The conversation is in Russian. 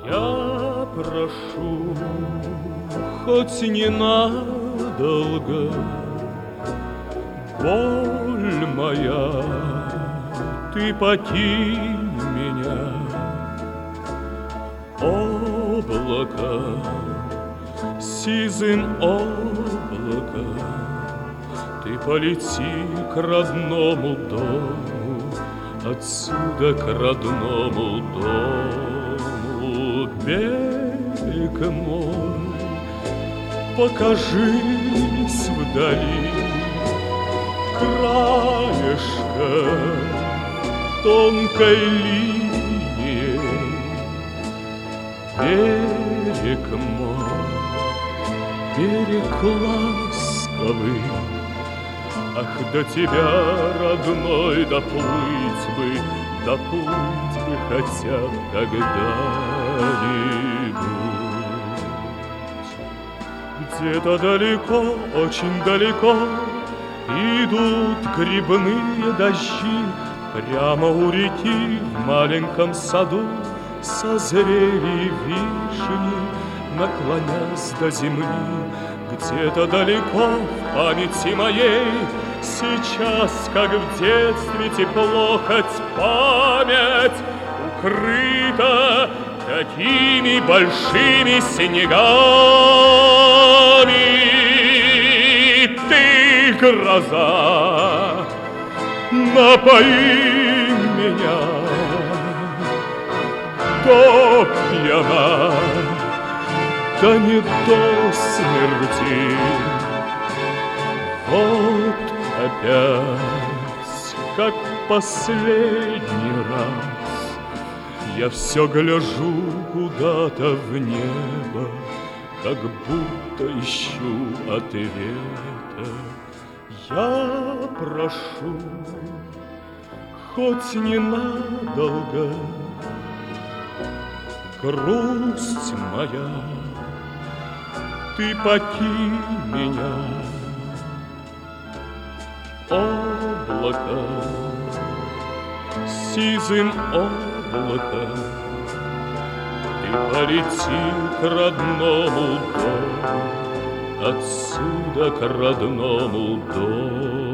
Я прошу, хоть ненадолго, боль моя, ты покинь меня. Облако, сизым облако, ты полети к родному дому, отсюда к родному дому. Берег мой, покажись вдали, краешко тонкой линией. Берег мой, берег ласковый, ах, до тебя, родной, доплыть бы хотя б когда-нибудь. Где-то далеко, очень далеко идут грибные дожди. Прямо у реки в маленьком саду созрели вишни, наклонясь до земли. Где-то далеко в памяти моей сейчас, как в детстве, тепло, хоть память укрыта такими большими снегами. Ты, гроза, напои меня до пьяна, да не до смерти. Вот опять, как последний раз, я все гляжу куда-то в небо, как будто ищу ответа. Я прошу, хоть ненадолго, грусть моя, ты покинь меня. Облако, сизым облако, ты полети к родному дому, отсюда к родному дому.